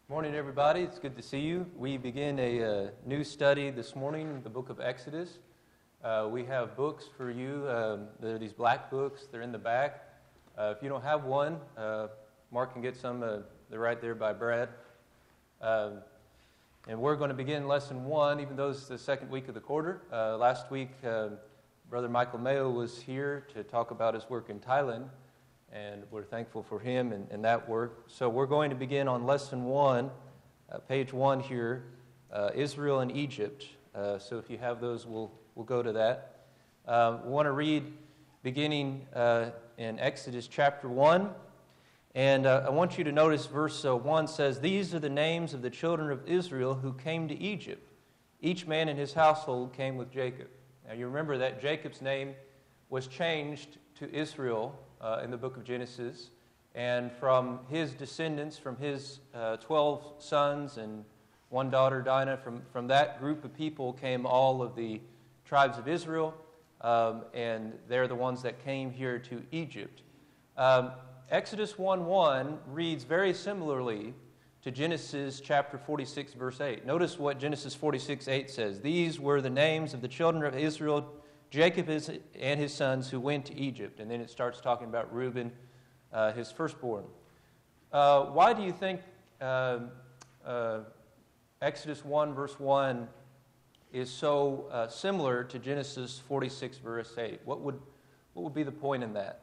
Morning, everybody. It's good to see you. We begin a new study this morning, the book of Exodus. We have books for you. There are these black books. They're in the back. If you don't have one, Mark can get some. They're right there by Brad. And we're going to begin lesson 1, even though it's the second week of the quarter. Last week, Brother Michael Mayo was here to talk about his work in Thailand. And we're thankful for him and that work. So we're going to begin on lesson 1, page 1 here, Israel and Egypt. So if you have those, we'll go to that. We want to read beginning in Exodus chapter 1. And I want you to notice verse 1 says, "These are the names of the children of Israel who came to Egypt. Each man in his household came with Jacob." Now you remember that Jacob's name was changed to Israel in the book of Genesis, and from his descendants, from his 12 sons and one daughter, Dinah, from that group of people came all of the tribes of Israel, and they're the ones that came here to Egypt. Exodus 1:1 reads very similarly to Genesis chapter 46, verse 8. Notice what Genesis 46:8 says. "These were the names of the children of Israel, Jacob and his sons who went to Egypt." And then it starts talking about Reuben, his firstborn. Why do you think Exodus 1, verse 1 is so similar to Genesis 46, verse 8? What would be the point in that?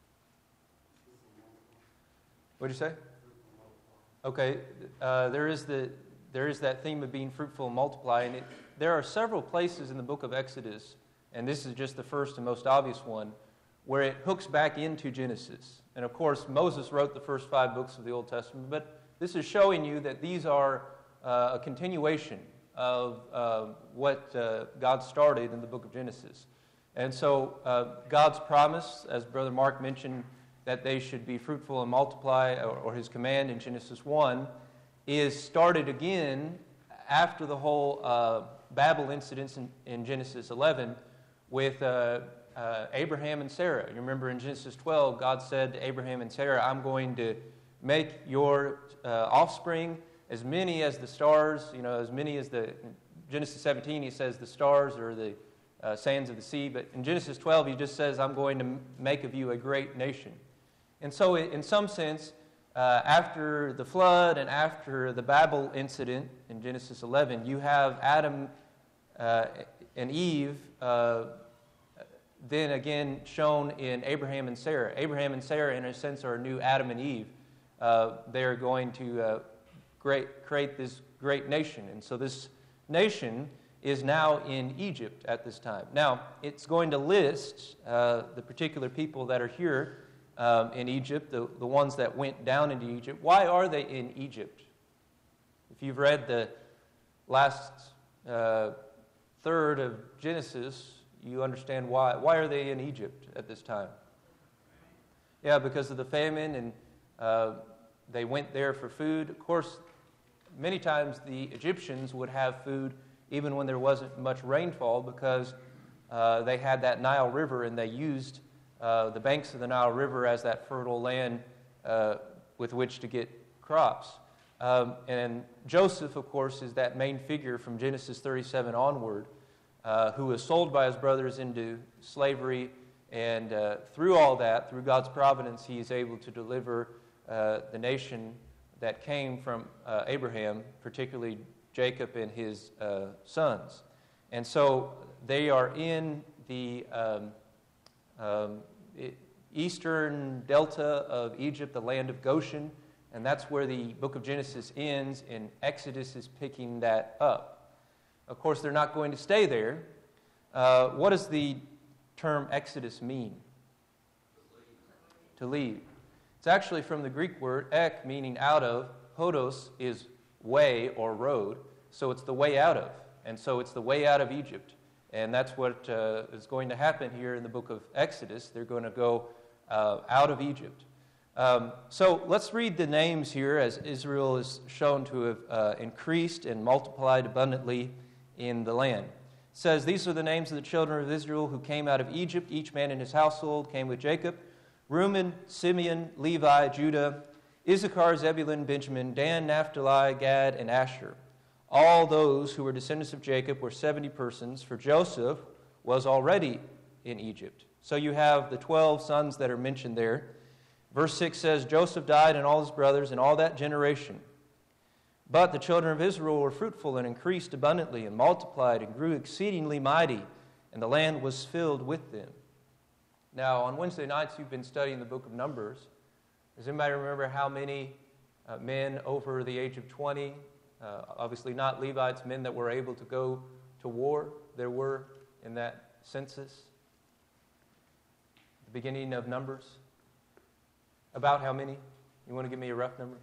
What did you say? Okay, there is that theme of being fruitful and multiplying. There are several places in the book of Exodus, and this is just the first and most obvious one, where it hooks back into Genesis. And of course, Moses wrote the first 5 books of the Old Testament, but this is showing you that these are a continuation of what God started in the book of Genesis. And so God's promise, as Brother Mark mentioned, that they should be fruitful and multiply, or his command in Genesis 1, is started again after the whole Babel incidents in Genesis 11, with Abraham and Sarah. You remember in Genesis 12, God said to Abraham and Sarah, "I'm going to make your offspring as many as the stars, as many as in Genesis 17, he says the stars or the sands of the sea. But in Genesis 12, he just says, "I'm going to make of you a great nation." And so in some sense, after the flood and after the Babel incident in Genesis 11, you have Adam and Eve then again shown in Abraham and Sarah. Abraham and Sarah, in a sense, are a new Adam and Eve. They're going to create this great nation. And so this nation is now in Egypt at this time. Now, it's going to list the particular people that are here in Egypt, the ones that went down into Egypt. Why are they in Egypt? If you've read the last third of Genesis, you understand why. Why are they in Egypt at this time? Yeah, because of the famine, and they went there for food. Of course, many times the Egyptians would have food even when there wasn't much rainfall, because they had that Nile River, and they used the banks of the Nile River as that fertile land with which to get crops. And Joseph, of course, is that main figure from Genesis 37 onward, who was sold by his brothers into slavery, and through all that, through God's providence, he is able to deliver the nation that came from Abraham, particularly Jacob and his sons. And so they are in the eastern delta of Egypt, the land of Goshen, and that's where the book of Genesis ends, and Exodus is picking that up. Of course, they're not going to stay there. What does the term Exodus mean? To leave. It's actually from the Greek word ek, meaning out of. Hodos is way or road, so it's the way out of. And so it's the way out of Egypt. And that's what is going to happen here in the book of Exodus. They're going to go out of Egypt. So let's read the names here, as Israel is shown to have increased and multiplied abundantly in the land. It says, "These are the names of the children of Israel who came out of Egypt. Each man in his household came with Jacob. Reuben, Simeon, Levi, Judah, Issachar, Zebulun, Benjamin, Dan, Naphtali, Gad, and Asher. All those who were descendants of Jacob were 70 persons, for Joseph was already in Egypt. So you have the 12 sons that are mentioned there. Verse 6 says, Joseph died and all his brothers and all that generation. But the children of Israel were fruitful and increased abundantly and multiplied and grew exceedingly mighty, and the land was filled with them. Now, on Wednesday nights, you've been studying the book of Numbers. Does anybody remember how many men over the age of 20, obviously not Levites, men that were able to go to war, there were in that census? The beginning of Numbers? About how many? You want to give me a rough number?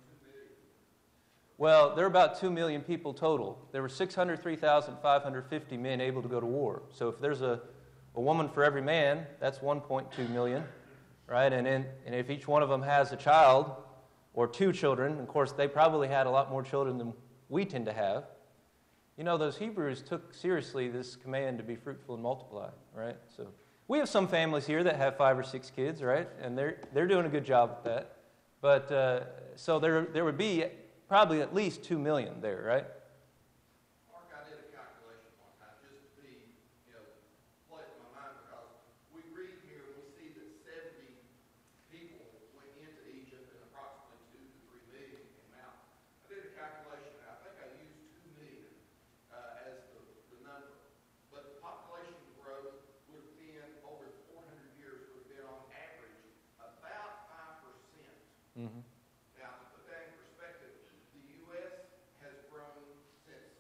Well, there are about 2 million people total. There were 603,550 men able to go to war. So if there's a woman for every man, that's 1.2 million, right? And if each one of them has a child or 2 children, of course, they probably had a lot more children than we tend to have. You know, those Hebrews took seriously this command to be fruitful and multiply, right? So we have some families here that have 5 or 6 kids, right? And they're doing a good job with that. But so there would be probably at least 2 million there, right? Mark, I did a calculation one time just to be, play it in my mind, because we read here and we see that 70 people went into Egypt and approximately 2 to 3 million came out. I did a calculation, and I think I used 2 million as the number. But the population growth would have been, over 400 years, would have been on average about 5%. Mm-hmm. Now, to put that in perspective, the U.S. has grown since,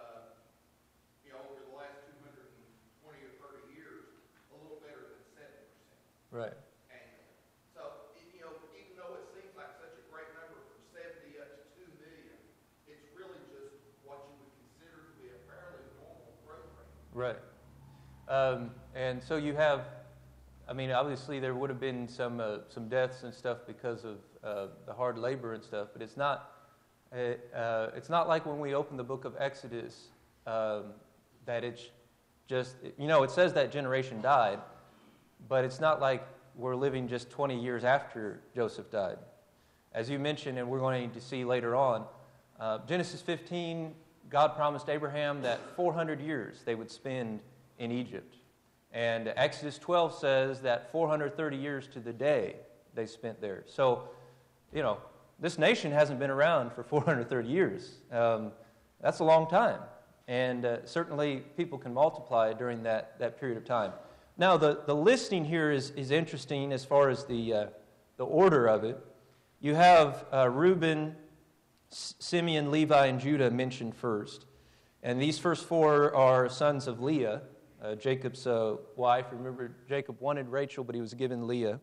over the last 220 or 30 years, a little better than 7%. Right. Annually. So, even though it seems like such a great number from 70 up to 2 million, it's really just what you would consider to be a fairly normal growth rate. Right. And so you have, obviously there would have been some deaths and stuff because of the hard labor and stuff, but it's not like when we open the book of Exodus that it's just, it says that generation died, but it's not like we're living just 20 years after Joseph died. As you mentioned, and we're going to see later on, Genesis 15, God promised Abraham that 400 years they would spend in Egypt. And Exodus 12 says that 430 years to the day they spent there. So, this nation hasn't been around for 430 years. That's a long time. And certainly people can multiply during that period of time. Now, the listing here is interesting as far as the order of it. You have Reuben, Simeon, Levi, and Judah mentioned first. And these first 4 are sons of Leah, Jacob's wife. Remember, Jacob wanted Rachel, but he was given Leah.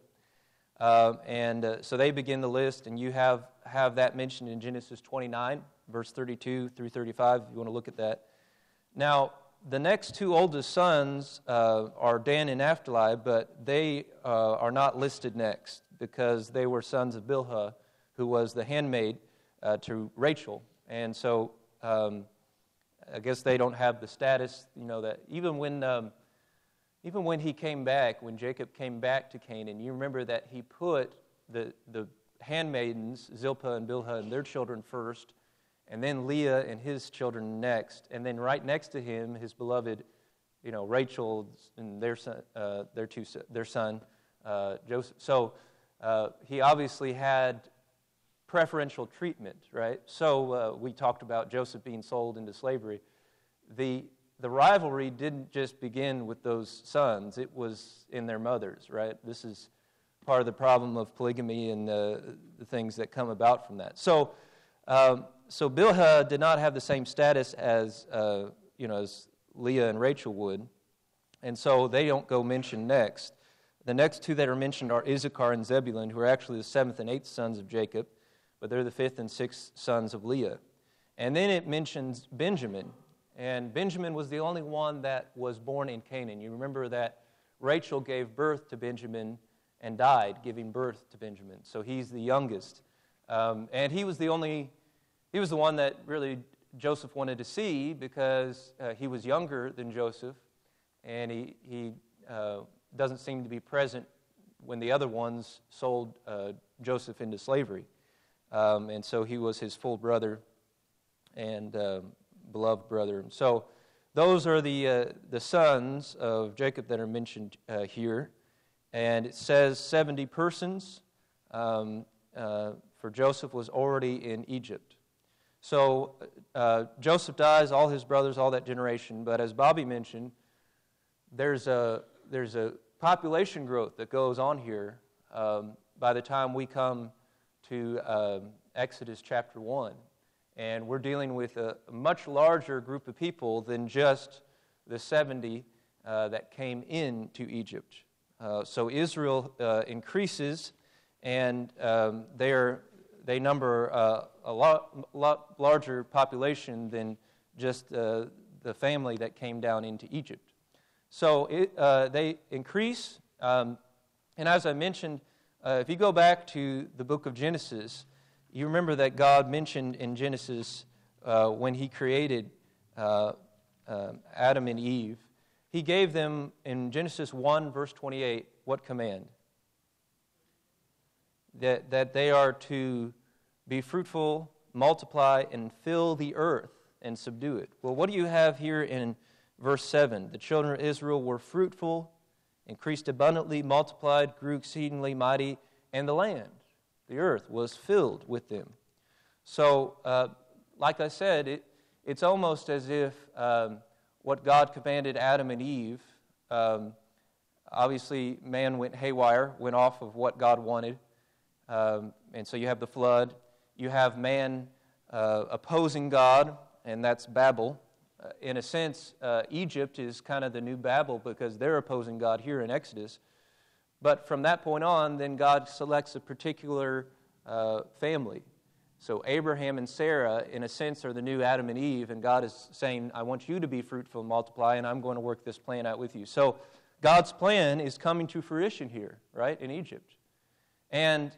So they begin the list, and you have that mentioned in Genesis 29, verse 32 through 35, if you want to look at that. Now, the next 2 oldest sons are Dan and Naphtali, but they are not listed next because they were sons of Bilhah, who was the handmaid to Rachel. And so I guess they don't have the status, that even when he came back, when Jacob came back to Canaan, you remember that he put the handmaidens, Zilpah and Bilhah, and their children first, and then Leah and his children next, and then right next to him, his beloved, Rachel and their son, Joseph. So he obviously had preferential treatment, right? So we talked about Joseph being sold into slavery. The rivalry didn't just begin with those sons. It was in their mothers, right? This is part of the problem of polygamy and the things that come about from that. So Bilhah did not have the same status as Leah and Rachel would, and so they don't go mentioned next. The next 2 that are mentioned are Issachar and Zebulun, who are actually the 7th and 8th sons of Jacob, but they're the 5th and 6th sons of Leah. And then it mentions Benjamin. And Benjamin was the only one that was born in Canaan. You remember that Rachel gave birth to Benjamin and died giving birth to Benjamin. So he's the youngest. And he was the one that really Joseph wanted to see because he was younger than Joseph, and he doesn't seem to be present when the other ones sold Joseph into slavery. and so he was his full brother and beloved brother. So those are the sons of Jacob that are mentioned here. And it says 70 persons, for Joseph was already in Egypt. So Joseph dies, all his brothers, all that generation. But as Bobby mentioned, there's a population growth that goes on here by the time we come to Exodus chapter 1. And we're dealing with a much larger group of people than just the 70 that came into Egypt. So Israel increases, and they number a lot larger population than just the family that came down into Egypt. So they increase, and as I mentioned, if you go back to the book of Genesis, you remember that God mentioned in Genesis when He created Adam and Eve, He gave them, in Genesis 1, verse 28, what command? That they are to be fruitful, multiply, and fill the earth and subdue it. Well, what do you have here in verse 7? The children of Israel were fruitful, increased abundantly, multiplied, grew exceedingly mighty, and the land, the earth, was filled with them. So, like I said, it's almost as if what God commanded Adam and Eve, obviously man went haywire, went off of what God wanted, and so you have the flood. You have man opposing God, and that's Babel. In a sense, Egypt is kind of the new Babel because they're opposing God here in Exodus. But from that point on, then God selects a particular family. So Abraham and Sarah, in a sense, are the new Adam and Eve, and God is saying, I want you to be fruitful and multiply, and I'm going to work this plan out with you. So God's plan is coming to fruition here, right, in Egypt. And,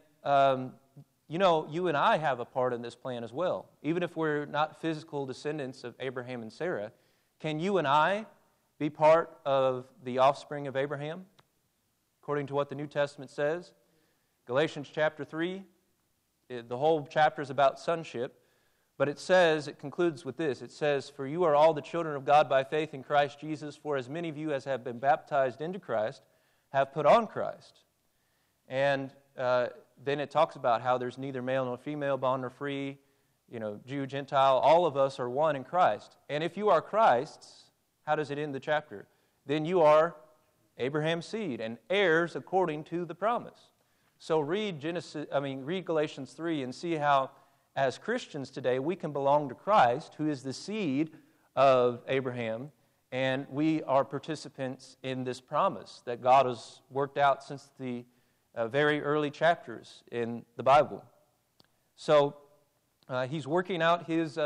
you and I have a part in this plan as well. Even if we're not physical descendants of Abraham and Sarah, can you and I be part of the offspring of Abraham, according to what the New Testament says? Galatians chapter 3, the whole chapter is about sonship, but it concludes with this. It says, for you are all the children of God by faith in Christ Jesus, for as many of you as have been baptized into Christ have put on Christ. And then it talks about how there's neither male nor female, bond nor free, Jew, Gentile, all of us are one in Christ. And if you are Christ's, how does it end the chapter? Then you are Abraham's seed and heirs according to the promise. So read Galatians 3 and see how, as Christians today, we can belong to Christ, who is the seed of Abraham, and we are participants in this promise that God has worked out since the very early chapters in the Bible. So He's working out His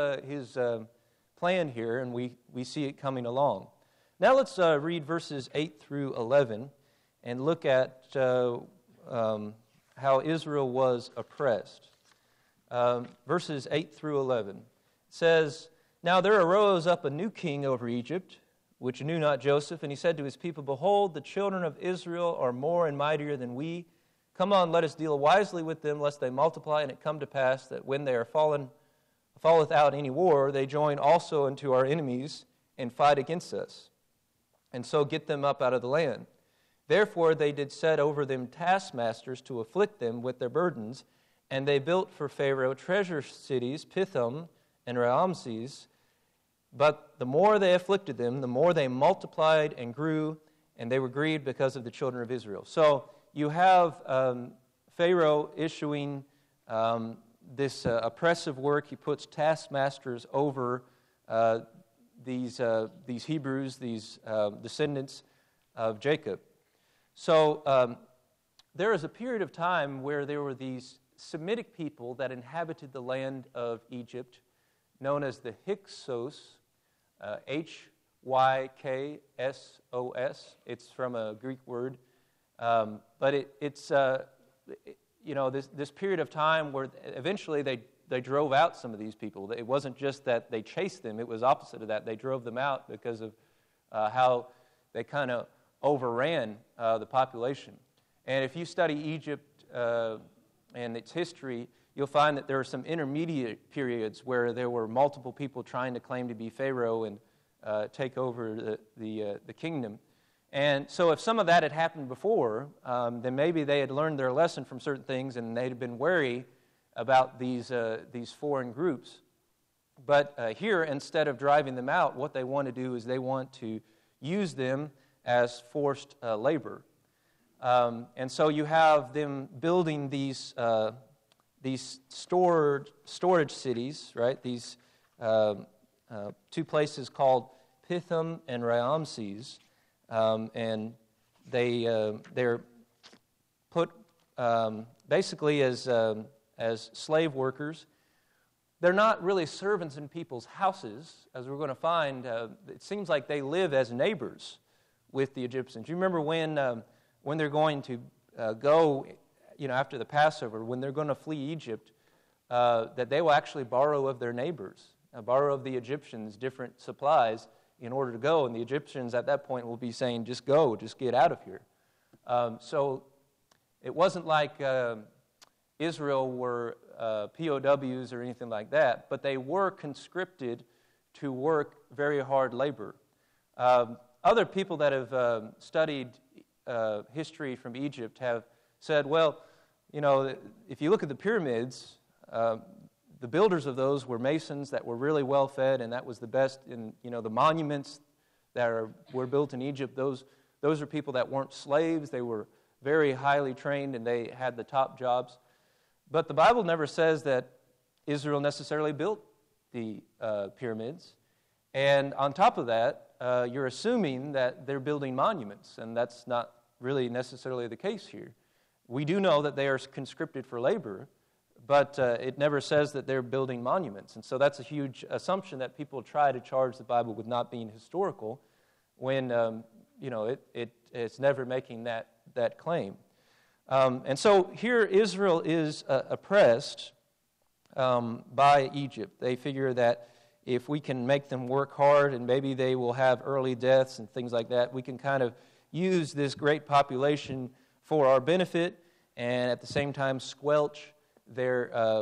plan here, and we see it coming along. Now let's read verses 8 through 11 and look at how Israel was oppressed. Verses 8 through 11. It says, now there arose up a new king over Egypt, which knew not Joseph, and he said to his people, behold, the children of Israel are more and mightier than we. Come on, let us deal wisely with them, lest they multiply, and it come to pass that when they are falleth out any war, they join also unto our enemies and fight against us, and so get them up out of the land. Therefore they did set over them taskmasters to afflict them with their burdens, and they built for Pharaoh treasure cities, Pithom and Raamses. But the more they afflicted them, the more they multiplied and grew, and they were grieved because of the children of Israel. So you have Pharaoh issuing this oppressive work. He puts taskmasters over these Hebrews, these descendants of Jacob. So there is a period of time where there were these Semitic people that inhabited the land of Egypt, known as the Hyksos, Hyksos. It's from a Greek word. But it's this period of time where eventually they drove out some of these people. It wasn't just that they chased them. It was opposite of that. They drove them out because of how they kind of overran the population. And if you study Egypt and its history, you'll find that there are some intermediate periods where there were multiple people trying to claim to be Pharaoh and take over the kingdom. And so if some of that had happened before, then maybe they had learned their lesson from certain things and they'd have been wary about these foreign groups. But here, instead of driving them out, what they want to do is they want to use them as forced labor. And so you have them building these storage cities, right? These two places called Pithom and Ramses, and they're put basically as slave workers. They're not really servants in people's houses, as we're going to find. It seems like they live as neighbors with the Egyptians. You remember when they're going to go, after the Passover, when they're going to flee Egypt, that they will actually borrow of their neighbors, borrow of the Egyptians different supplies in order to go. And the Egyptians at that point will be saying, just go, just get out of here. So it wasn't like Israel were POWs or anything like that, but they were conscripted to work very hard labor. Other people that have studied history from Egypt have said, well, if you look at the pyramids, the builders of those were masons that were really well fed, and that was the best. In the monuments that were built in Egypt, those are people that weren't slaves. They were very highly trained, and they had the top jobs. But the Bible never says that Israel necessarily built the pyramids. And on top of that, you're assuming that they're building monuments, and that's not really necessarily the case here. We do know that they are conscripted for labor, but it never says that they're building monuments. And so that's a huge assumption that people try to charge the Bible with not being historical when, it's never making that claim. And so here Israel is oppressed by Egypt. They figure that if we can make them work hard and maybe they will have early deaths and things like that, we can kind of use this great population for our benefit and at the same time squelch their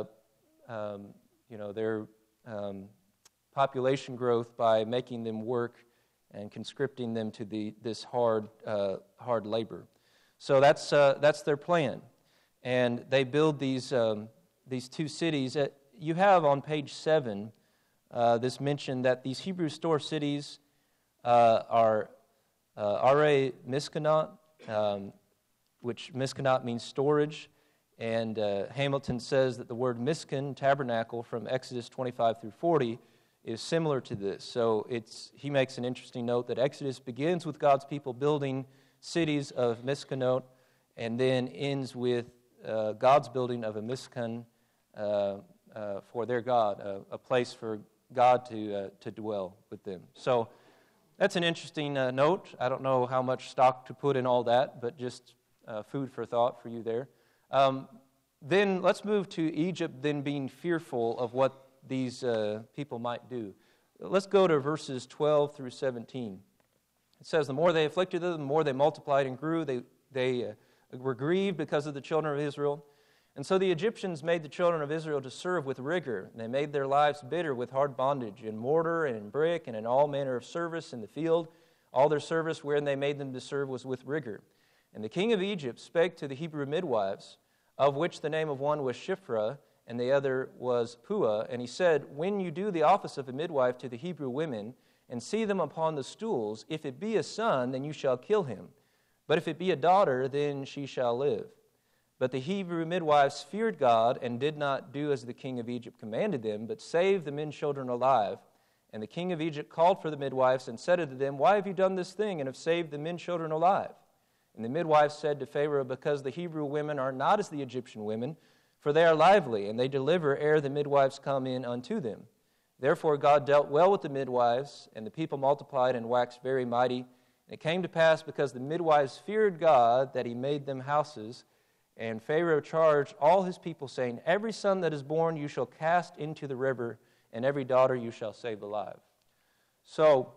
population growth by making them work and conscripting them to this hard labor. So that's their plan, and they build these two cities. You have on page 7 this mention that these Hebrew store cities are Are Miskanot, which Miskanot means storage, and Hamilton says that the word Miskan, tabernacle, from Exodus 25 through 40 is similar to this. So he makes an interesting note that Exodus begins with God's people building cities of Miskanot, and then ends with God's building of a Miskan for their God, a place for God to dwell with them. So that's an interesting note. I don't know how much stock to put in all that, but just food for thought for you there. Then let's move to Egypt, then being fearful of what these people might do. Let's go to verses 12 through 17. It says, the more they afflicted them, the more they multiplied and grew. They were grieved because of the children of Israel. And so the Egyptians made the children of Israel to serve with rigor. And they made their lives bitter with hard bondage, in mortar and in brick and in all manner of service in the field. All their service wherein they made them to serve was with rigor. And the king of Egypt spake to the Hebrew midwives, of which the name of one was Shiphrah, and the other was Puah. And he said, when you do the office of a midwife to the Hebrew women, and see them upon the stools, if it be a son, then you shall kill him. But if it be a daughter, then she shall live. But the Hebrew midwives feared God, and did not do as the king of Egypt commanded them, but saved the men children alive. And the king of Egypt called for the midwives, and said unto them, why have you done this thing, and have saved the men children alive? And the midwives said to Pharaoh, because the Hebrew women are not as the Egyptian women, for they are lively, and they deliver ere the midwives come in unto them. Therefore God dealt well with the midwives, and the people multiplied and waxed very mighty. And it came to pass, because the midwives feared God, that he made them houses. And Pharaoh charged all his people, saying, every son that is born you shall cast into the river, and every daughter you shall save alive. So,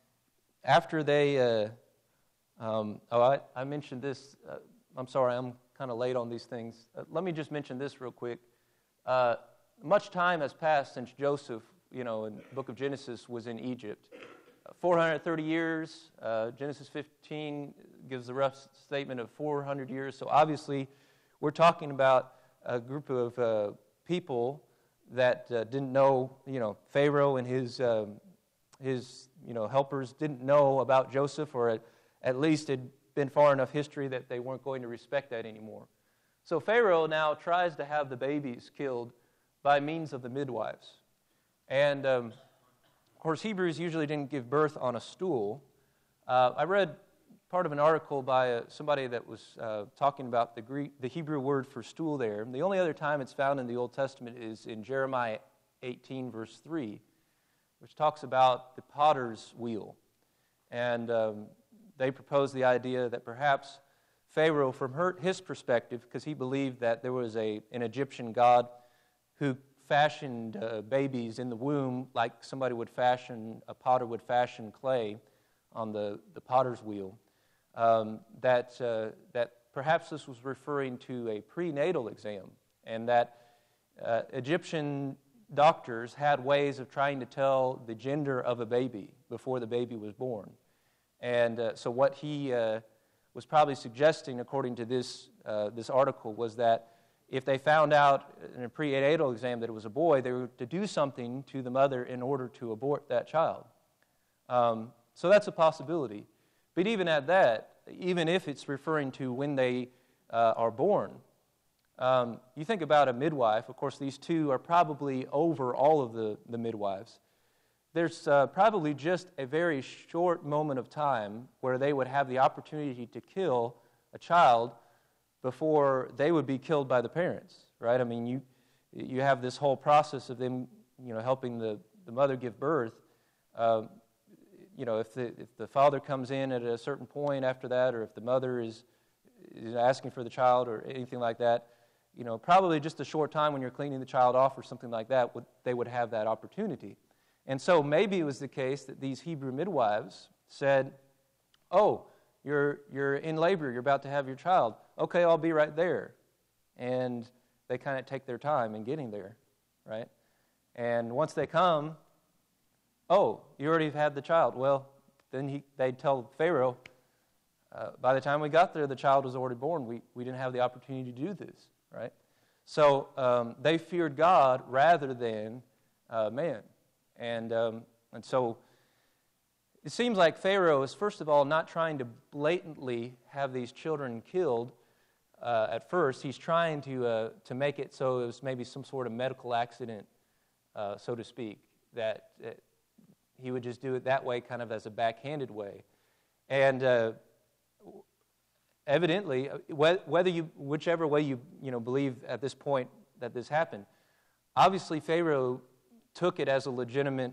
after they... I mentioned this. I'm sorry, I'm kind of late on these things. Let me just mention this real quick. Much time has passed since Joseph, in the book of Genesis, was in Egypt. 430 years. Genesis 15 gives a rough statement of 400 years. So obviously, we're talking about a group of people that didn't know, Pharaoh and his helpers didn't know about Joseph, or at least it had been far enough history that they weren't going to respect that anymore. So Pharaoh now tries to have the babies killed by means of the midwives. And, of course, Hebrews usually didn't give birth on a stool. I read part of an article by somebody that was talking about the Hebrew word for stool there. And the only other time it's found in the Old Testament is in Jeremiah 18, verse 3, which talks about the potter's wheel. And they proposed the idea that perhaps Pharaoh, from his perspective, because he believed that there was an Egyptian god who fashioned babies in the womb like a potter would fashion clay on the potter's wheel, that perhaps this was referring to a prenatal exam, and that Egyptian doctors had ways of trying to tell the gender of a baby before the baby was born. And so what he was probably suggesting, according to this article, was that if they found out in a prenatal exam that it was a boy, they were to do something to the mother in order to abort that child. So that's a possibility. But even at that, even if it's referring to when they are born, you think about a midwife. Of course, these two are probably over all of the midwives. There's probably just a very short moment of time where they would have the opportunity to kill a child before they would be killed by the parents, right? I mean, you have this whole process of them, helping the mother give birth. If the father comes in at a certain point after that, or if the mother is asking for the child or anything like that, probably just a short time when you're cleaning the child off or something like that, they would have that opportunity. And so maybe it was the case that these Hebrew midwives said, "Oh, you're in labor, you're about to have your child. Okay, I'll be right there." And they kind of take their time in getting there, right? And once they come, "Oh, you already had the child." Well, then they'd tell Pharaoh, by the time we got there, the child was already born. We didn't have the opportunity to do this, right? So they feared God rather than man. And so it seems like Pharaoh is, first of all, not trying to blatantly have these children killed at first. He's trying to make it so it was maybe some sort of medical accident, so to speak, that he would just do it that way, kind of as a backhanded way. And evidently, whichever way you believe at this point that this happened, obviously Pharaoh took it as a legitimate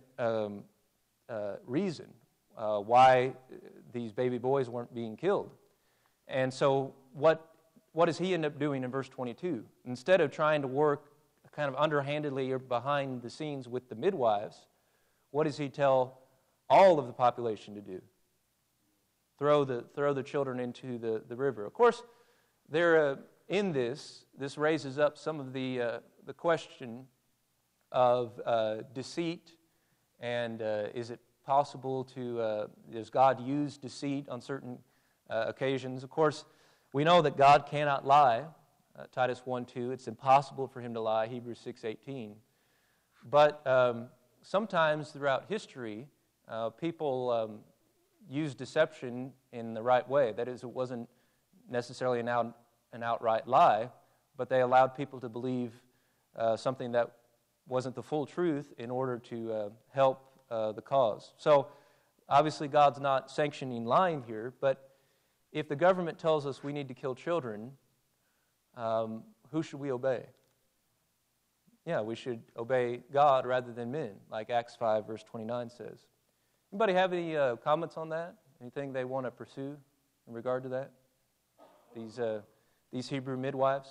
reason why these baby boys weren't being killed. And so what does he end up doing in verse 22? Instead of trying to work kind of underhandedly or behind the scenes with the midwives, what does he tell all of the population to do? Throw the children into the river. Of course, in this raises up some of the question of deceit, and is it possible does God use deceit on certain occasions? Of course, we know that God cannot lie, Titus 1:2. It's impossible for him to lie, Hebrews 6:18. But sometimes throughout history, people use deception in the right way. That is, it wasn't necessarily an outright lie, but they allowed people to believe something that wasn't the full truth in order to help the cause. So obviously God's not sanctioning lying here, but if the government tells us we need to kill children, who should we obey? Yeah, we should obey God rather than men, like Acts 5, verse 29 says. Anybody have any comments on that? Anything they want to pursue in regard to that? These Hebrew midwives?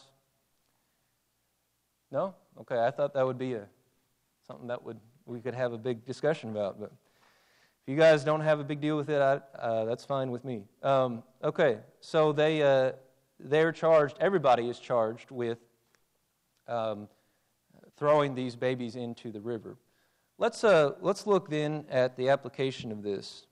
No? Okay, I thought that would be something that we could have a big discussion about. But if you guys don't have a big deal with it, that's fine with me. Okay, so they're charged, everybody is charged with throwing these babies into the river. Let's look then at the application of this.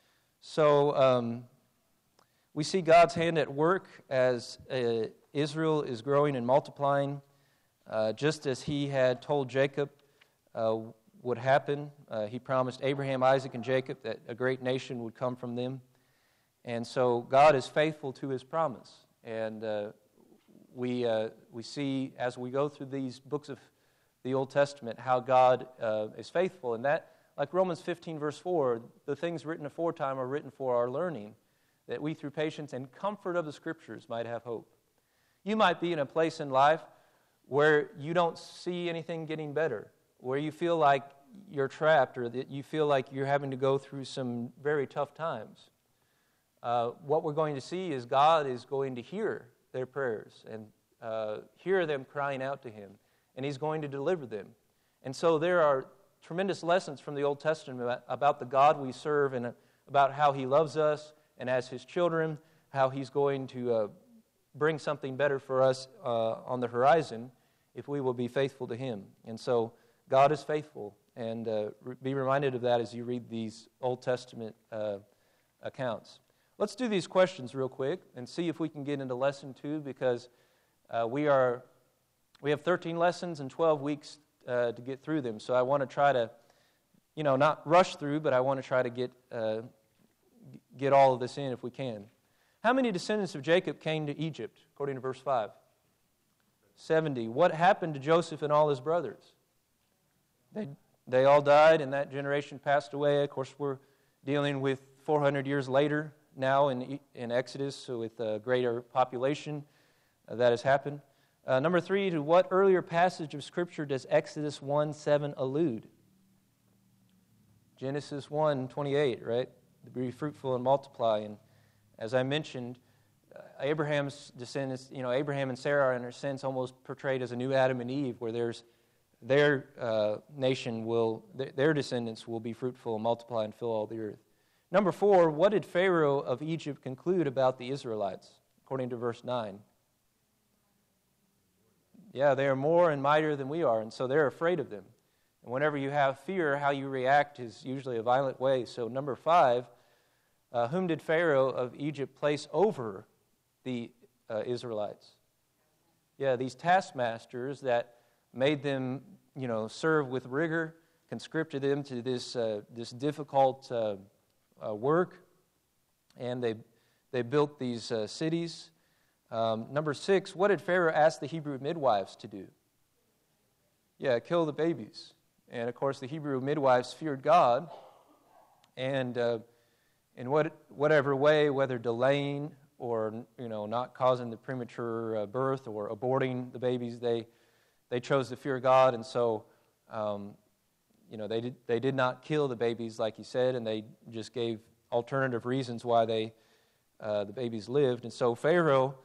So we see God's hand at work as Israel is growing and multiplying, just as He had told Jacob would happen. He promised Abraham, Isaac, and Jacob that a great nation would come from them. And so God is faithful to His promise. And we see as we go through these books of the Old Testament how God is faithful. And that, like Romans 15, verse 4, the things written aforetime are written for our learning, that we through patience and comfort of the Scriptures might have hope. You might be in a place in life where you don't see anything getting better, where you feel like you're trapped or that you feel like you're having to go through some very tough times. What we're going to see is God is going to hear their prayers and hear them crying out to Him, and He's going to deliver them. And so there are tremendous lessons from the Old Testament about the God we serve and about how He loves us, and as His children, how He's going to bring something better for us on the horizon if we will be faithful to Him. And so God is faithful, and be reminded of that as you read these Old Testament accounts. Let's do these questions real quick and see if we can get into lesson 2, because we have 13 lessons and 12 weeks to get through them. So I want to try to, not rush through, but I want to try to get all of this in if we can. How many descendants of Jacob came to Egypt, according to verse 5? 70. What happened to Joseph and all his brothers? They all died, and that generation passed away. Of course, we're dealing with 400 years later now in Exodus, so with a greater population that has happened. Number 3, to what earlier passage of Scripture does Exodus 1:7 allude? Genesis 1:28, right? To be fruitful and multiply. And as I mentioned, Abraham's descendants, Abraham and Sarah are in a sense almost portrayed as a new Adam and Eve, where their descendants will be fruitful and multiply and fill all the earth. Number 4, what did Pharaoh of Egypt conclude about the Israelites, according to verse 9? Yeah, they are more and mightier than we are, and so they're afraid of them. And whenever you have fear, how you react is usually a violent way. So number 5, whom did Pharaoh of Egypt place over the Israelites? Yeah, these taskmasters that made them, serve with rigor, conscripted them to this difficult work, and they built these cities. Number 6, what did Pharaoh ask the Hebrew midwives to do? Yeah, kill the babies. And of course, the Hebrew midwives feared God, and in whatever way, whether delaying or not causing the premature birth or aborting the babies, they chose to fear God, and so they did not kill the babies like He said, and they just gave alternative reasons why the babies lived. And so Pharaoh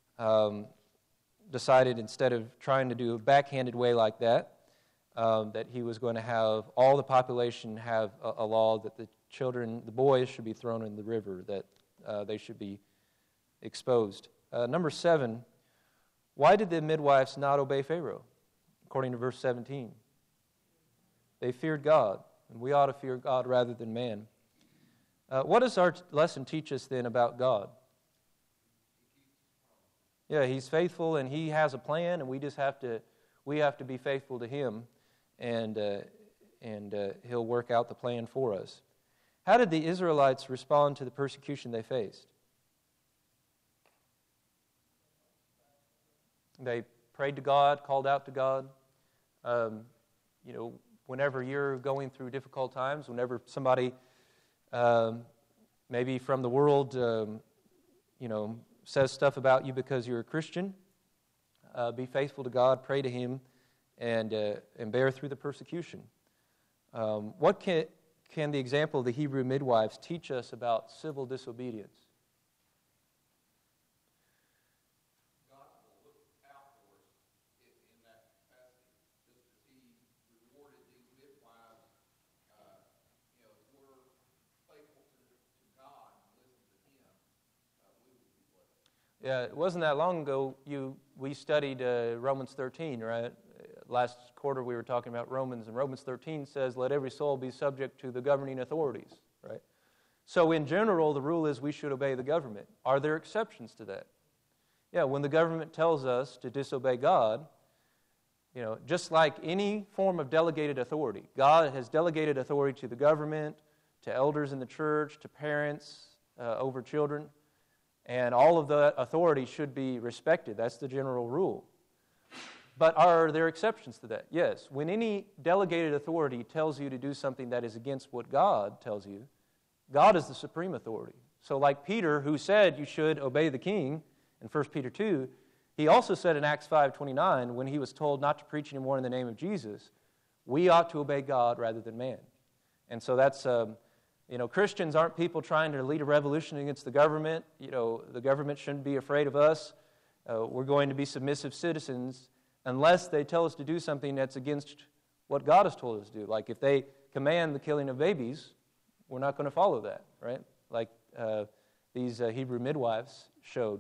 decided, instead of trying to do a backhanded way like that, that he was going to have all the population have a law that the boys should be thrown in the river, that they should be exposed. Number 7, why did the midwives not obey Pharaoh? According to verse 17. They feared God, and we ought to fear God rather than man. What does our lesson teach us then about God? Yeah, He's faithful, and He has a plan, and we have to be faithful to Him, and He'll work out the plan for us. How did the Israelites respond to the persecution they faced? They prayed to God, called out to God. Whenever you're going through difficult times, whenever somebody, maybe from the world, says stuff about you because you're a Christian, be faithful to God, pray to Him, and bear through the persecution. What can the example of the Hebrew midwives teach us about civil disobedience? Yeah, it wasn't that long ago we studied Romans 13, right? Last quarter we were talking about Romans, and Romans 13 says, let every soul be subject to the governing authorities, right? So in general, the rule is we should obey the government. Are there exceptions to that? Yeah, when the government tells us to disobey God, just like any form of delegated authority, God has delegated authority to the government, to elders in the church, to parents over children, and all of the authority should be respected. That's the general rule. But are there exceptions to that? Yes. When any delegated authority tells you to do something that is against what God tells you, God is the supreme authority. So like Peter, who said you should obey the king in 1 Peter 2, he also said in Acts 5:29, when he was told not to preach anymore in the name of Jesus, we ought to obey God rather than man. And so that's, Christians aren't people trying to lead a revolution against the government. The government shouldn't be afraid of us. We're going to be submissive citizens unless they tell us to do something that's against what God has told us to do. Like if they command the killing of babies, we're not going to follow that, right? Like these Hebrew midwives showed.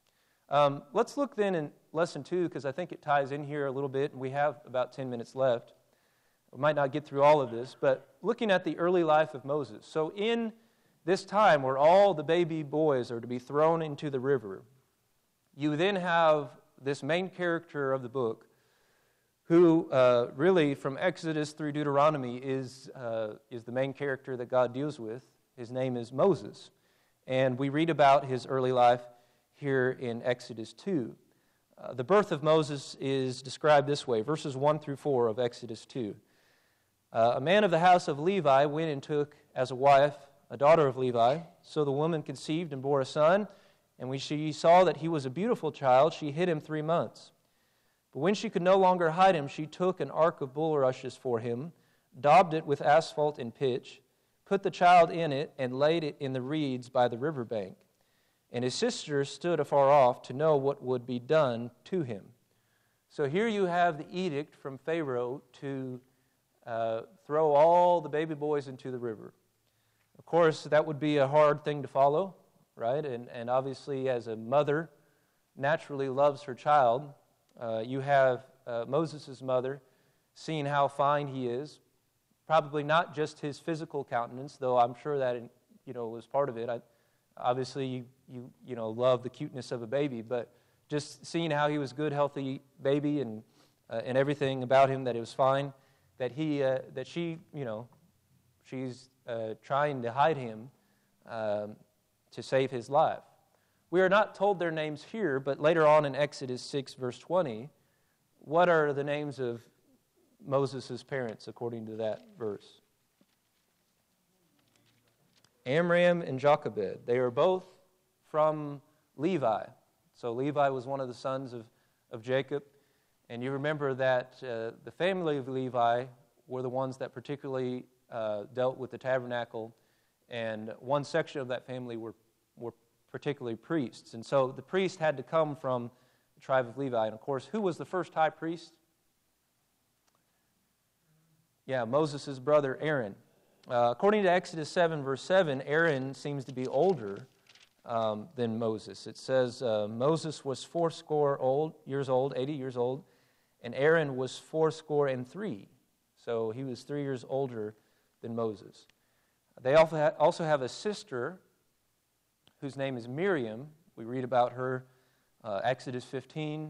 Let's look then in lesson 2, because I think it ties in here a little bit, and we have about 10 minutes left. We might not get through all of this, but looking at the early life of Moses. So in this time where all the baby boys are to be thrown into the river, you then have this main character of the book who really from Exodus through Deuteronomy is the main character that God deals with. His name is Moses. And we read about his early life here in Exodus 2. The birth of Moses is described this way, verses 1 through 4 of Exodus 2. A man of the house of Levi went and took as a wife a daughter of Levi. So the woman conceived and bore a son, and when she saw that he was a beautiful child, she hid him 3 months. But when she could no longer hide him, she took an ark of bulrushes for him, daubed it with asphalt and pitch, put the child in it, and laid it in the reeds by the river bank. And his sisters stood afar off to know what would be done to him. So here you have the edict from Pharaoh to throw all the baby boys into the river. Of course, that would be a hard thing to follow, right? And obviously, as a mother naturally loves her child, you have Moses' mother seeing how fine he is, probably not just his physical countenance, though I'm sure that was part of it. Obviously, you love the cuteness of a baby, but just seeing how he was a good, healthy baby and everything about him, that it was fine, that she's trying to hide him to save his life. We are not told their names here, but later on in Exodus 6, verse 20, what are the names of Moses' parents according to that verse? Amram and Jochebed. They are both from Levi. So Levi was one of the sons of Jacob. And you remember that the family of Levi were the ones that particularly dealt with the tabernacle. And one section of that family were particularly priests. And so the priest had to come from the tribe of Levi. And of course, who was the first high priest? Yeah, Moses' brother Aaron. According to Exodus 7, verse 7, Aaron seems to be older than Moses. It says Moses was 80 years old, and Aaron was 83. So he was 3 years older than Moses. They also have a sister whose name is Miriam. We read about her, Exodus 15,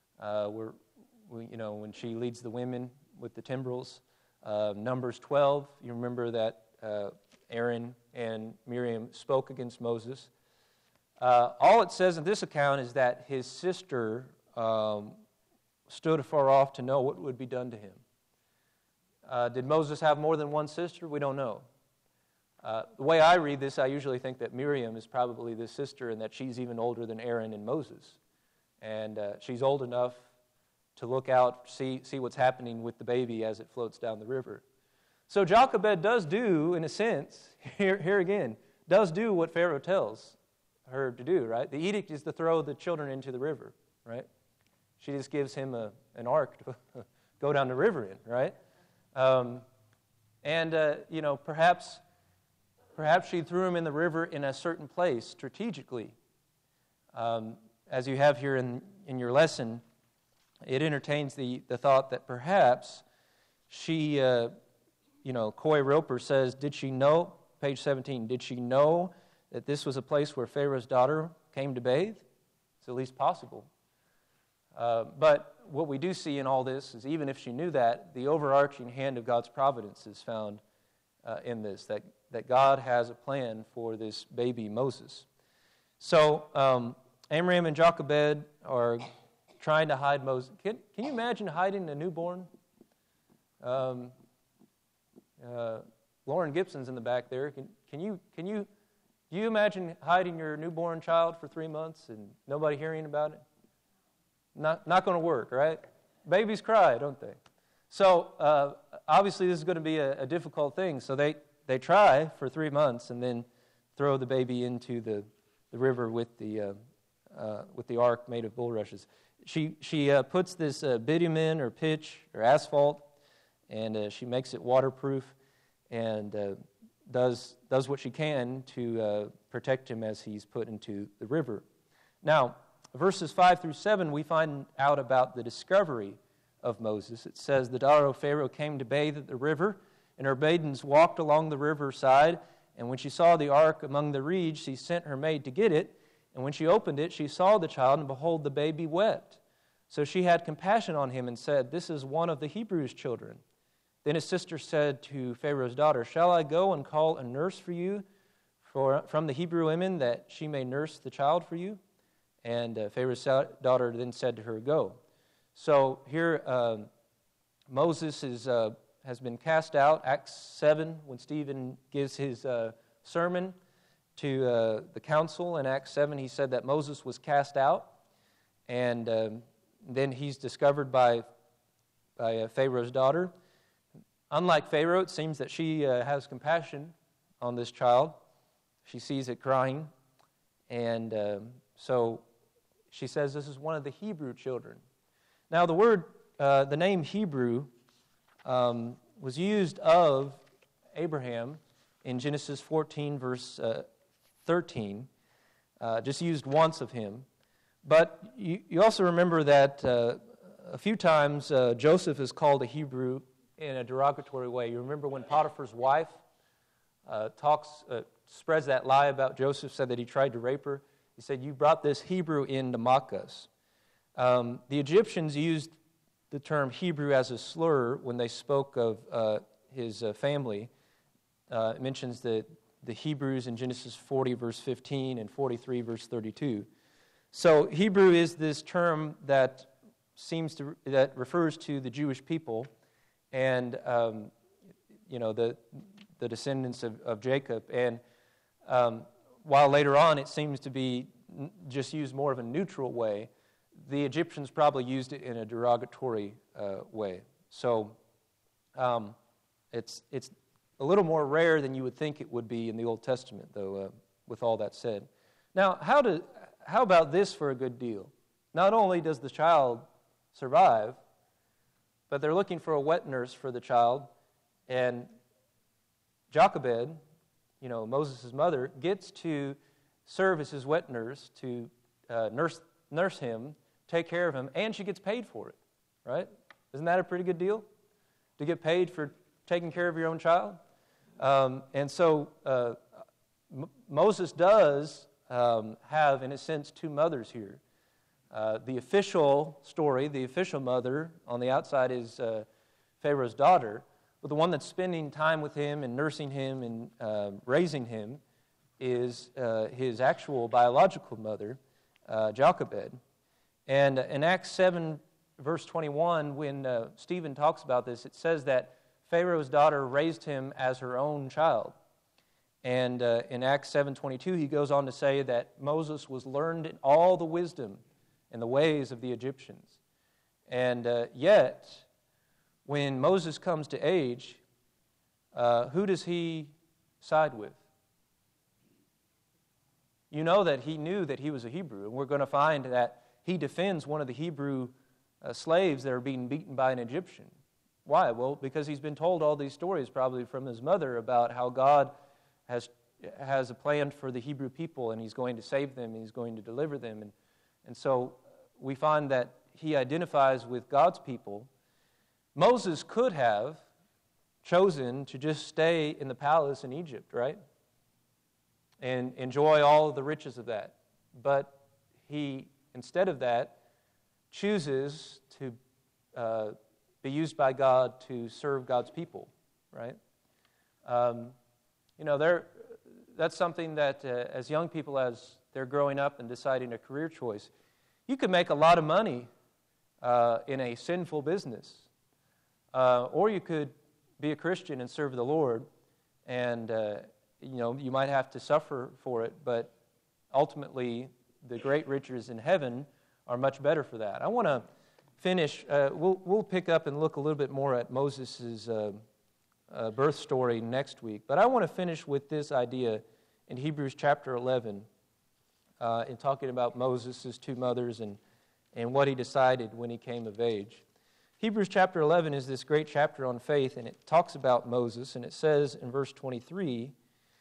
when she leads the women with the timbrels. Numbers 12, you remember that Aaron and Miriam spoke against Moses. All it says in this account is that his sister stood afar off to know what would be done to him. Did Moses have more than one sister? We don't know. The way I read this, I usually think that Miriam is probably the sister and that she's even older than Aaron and Moses. And she's old enough to look out, see what's happening with the baby as it floats down the river. So Jochebed does do, in a sense, here again, does do what Pharaoh tells her to do, right? The edict is to throw the children into the river, right? She just gives him an ark to go down the river in, right? Perhaps she threw him in the river in a certain place strategically. as you have here in your lesson, it entertains the thought that perhaps she, Coy Roper says, did she know, page 17, did she know that this was a place where Pharaoh's daughter came to bathe? It's at least possible. But what we do see in all this is even if she knew that, the overarching hand of God's providence is found in this, that God has a plan for this baby Moses. So Amram and Jochebed are trying to hide Moses. Can you imagine hiding a newborn? Lauren Gibson's in the back there. Do you imagine hiding your newborn child for 3 months and nobody hearing about it? Not going to work, right? Babies cry, don't they? So obviously this is going to be a difficult thing. So they try for 3 months and then throw the baby into the river with the ark made of bulrushes. She puts this bitumen or pitch or asphalt, and she makes it waterproof, and does what she can to protect him as he's put into the river. Now, verses 5 through 7, we find out about the discovery of Moses. It says, the daughter of Pharaoh came to bathe at the river, and her maidens walked along the riverside, and when she saw the ark among the reeds, she sent her maid to get it, and when she opened it, she saw the child, and behold, the baby wept. So she had compassion on him and said, this is one of the Hebrews' children. Then his sister said to Pharaoh's daughter, shall I go and call a nurse for you from the Hebrew women that she may nurse the child for you? And Pharaoh's daughter then said to her, go. So here Moses has been cast out. Acts 7, when Stephen gives his sermon to the council in Acts 7, he said that Moses was cast out. And then he's discovered by Pharaoh's daughter. Unlike Pharaoh, it seems that she has compassion on this child. She sees it crying. And so she says this is one of the Hebrew children. Now the name Hebrew was used of Abraham in Genesis 14, verse 13, just used once of him. But you also remember that a few times Joseph is called a Hebrew in a derogatory way. You remember when Potiphar's wife spreads that lie about Joseph, said that he tried to rape her. He said, you brought this Hebrew in to mock us. The Egyptians used the term Hebrew as a slur when they spoke of his family. It mentions the Hebrews in Genesis 40, verse 15, and 43, verse 32. So Hebrew is this term that refers to the Jewish people and the descendants of Jacob. And while later on it seems to be just used more of a neutral way, the Egyptians probably used it in a derogatory way. So it's a little more rare than you would think it would be in the Old Testament, though, with all that said. Now, how about this for a good deal? Not only does the child survive, but they're looking for a wet nurse for the child, and Jochebed, Moses' mother, gets to serve as his wet nurse to nurse him, take care of him, and she gets paid for it, right? Isn't that a pretty good deal? To get paid for taking care of your own child? And so Moses does have, in a sense, two mothers here. The official story, the official mother on the outside is Pharaoh's daughter, but the one that's spending time with him and nursing him and raising him is his actual biological mother, Jochebed. And in Acts 7, verse 21, when Stephen talks about this, it says that Pharaoh's daughter raised him as her own child. And in Acts 7:22, he goes on to say that Moses was learned in all the wisdom and the ways of the Egyptians. And yet, when Moses comes to age, who does he side with? You know that he knew that he was a Hebrew, and we're going to find that he defends one of the Hebrew slaves that are being beaten by an Egyptian. Why? Well, because he's been told all these stories probably from his mother about how God has a plan for the Hebrew people, and he's going to save them, and he's going to deliver them. And so we find that he identifies with God's people. Moses could have chosen to just stay in the palace in Egypt, right? And enjoy all of the riches of that. But he, instead of that, chooses to be used by God to serve God's people, right? That's something that as young people, as they're growing up and deciding a career choice, you could make a lot of money in a sinful business. Or you could be a Christian and serve the Lord, and you might have to suffer for it, but ultimately the great riches in heaven are much better for that. I want to finish. We'll pick up and look a little bit more at Moses' birth story next week, but I want to finish with this idea in Hebrews chapter 11, in talking about Moses' two mothers and what he decided when he came of age. Hebrews chapter 11 is this great chapter on faith, and it talks about Moses, and it says in verse 23,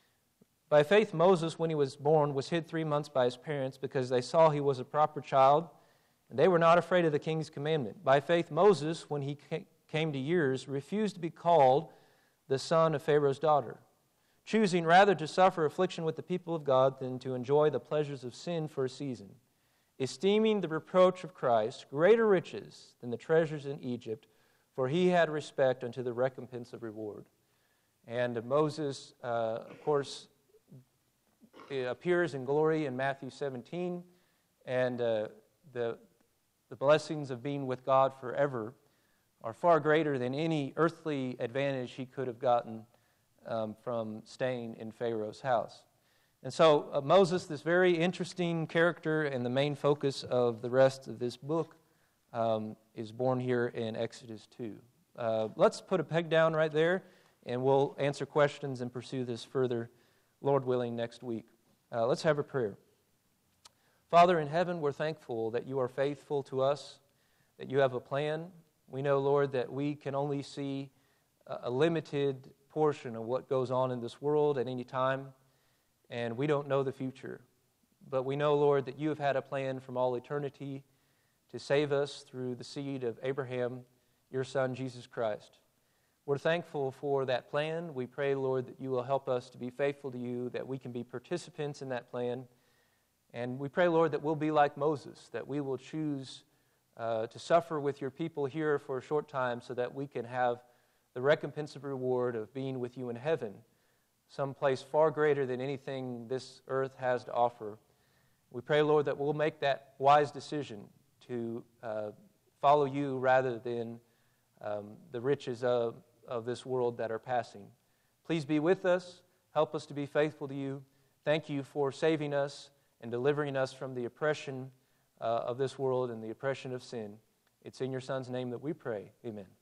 "By faith Moses, when he was born, was hid 3 months by his parents because they saw he was a proper child, and they were not afraid of the king's commandment. By faith Moses, when he came to years, refused to be called the son of Pharaoh's daughter, choosing rather to suffer affliction with the people of God than to enjoy the pleasures of sin for a season, esteeming the reproach of Christ greater riches than the treasures in Egypt, for he had respect unto the recompense of reward." And Moses, of course, appears in glory in Matthew 17, and the blessings of being with God forever are far greater than any earthly advantage he could have gotten from staying in Pharaoh's house. And so Moses, this very interesting character and the main focus of the rest of this book, is born here in Exodus 2. Let's put a peg down right there, and we'll answer questions and pursue this further, Lord willing, next week. Let's have a prayer. Father in heaven, we're thankful that you are faithful to us, that you have a plan. We know, Lord, that we can only see a limited portion of what goes on in this world at any time, and we don't know the future. But we know, Lord, that you have had a plan from all eternity to save us through the seed of Abraham, your Son, Jesus Christ. We're thankful for that plan. We pray, Lord, that you will help us to be faithful to you, that we can be participants in that plan. And we pray, Lord, that we'll be like Moses, that we will choose to suffer with your people here for a short time so that we can have the recompense of reward of being with you in heaven, someplace far greater than anything this earth has to offer. We pray, Lord, that we'll make that wise decision to follow you rather than the riches of this world that are passing. Please be with us. Help us to be faithful to you. Thank you for saving us and delivering us from the oppression of this world and the oppression of sin. It's in your Son's name that we pray. Amen.